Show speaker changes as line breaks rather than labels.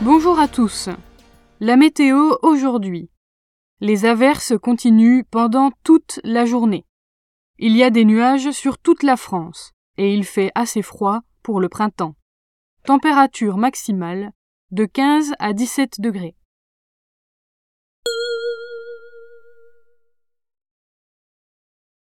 Bonjour à tous. La météo aujourd'hui. Les averses continuent pendant toute la journée. Il y a des nuages sur toute la France et il fait assez froid pour le printemps. Température maximale de 15 à 17 degrés.